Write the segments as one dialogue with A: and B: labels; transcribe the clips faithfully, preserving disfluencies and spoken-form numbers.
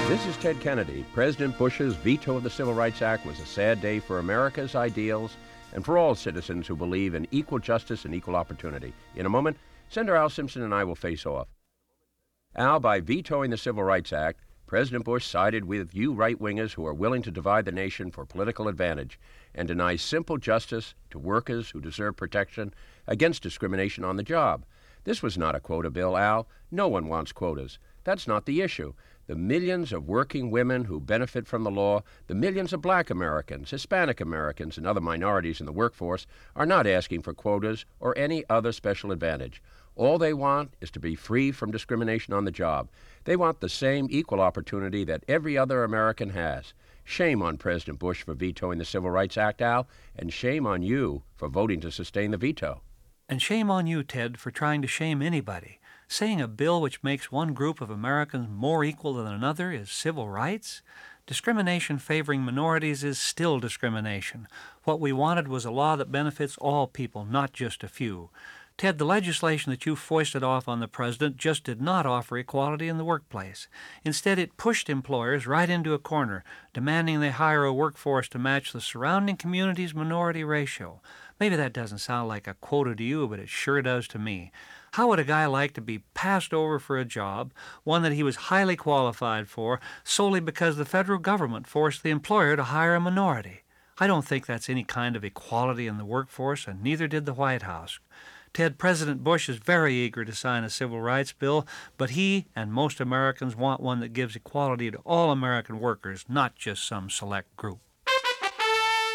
A: This is Ted Kennedy. President Bush's veto of the Civil Rights Act was a sad day for America's ideals and for all citizens who believe in equal justice and equal opportunity. In a moment, Senator Al Simpson and I will face off. Al, by vetoing the Civil Rights Act, President Bush sided with you right-wingers who are willing to divide the nation for political advantage and deny simple justice to workers who deserve protection against discrimination on the job. This was not a quota bill, Al. No one wants quotas. That's not the issue. The millions of working women who benefit from the law, the millions of black Americans, Hispanic Americans, and other minorities in the workforce are not asking for quotas or any other special advantage. All they want is to be free from discrimination on the job. They want the same equal opportunity that every other American has. Shame on President Bush for vetoing the Civil Rights Act, Al, and shame on you for voting to sustain the veto.
B: And shame on you, Ted, for trying to shame anybody. Saying a bill which makes one group of Americans more equal than another is civil rights? Discrimination favoring minorities is still discrimination. What we wanted was a law that benefits all people, not just a few. Ted, the legislation that you foisted off on the president just did not offer equality in the workplace. Instead, it pushed employers right into a corner, demanding they hire a workforce to match the surrounding community's minority ratio. Maybe that doesn't sound like a quota to you, but it sure does to me. How would a guy like to be passed over for a job, one that he was highly qualified for, solely because the federal government forced the employer to hire a minority? I don't think that's any kind of equality in the workforce, and neither did the White House. Ted, President Bush is very eager to sign a civil rights bill, but he and most Americans want one that gives equality to all American workers, not just some select group.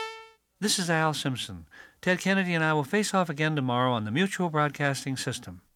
B: This is Al Simpson. Ted Kennedy and I will face off again tomorrow on the Mutual Broadcasting System.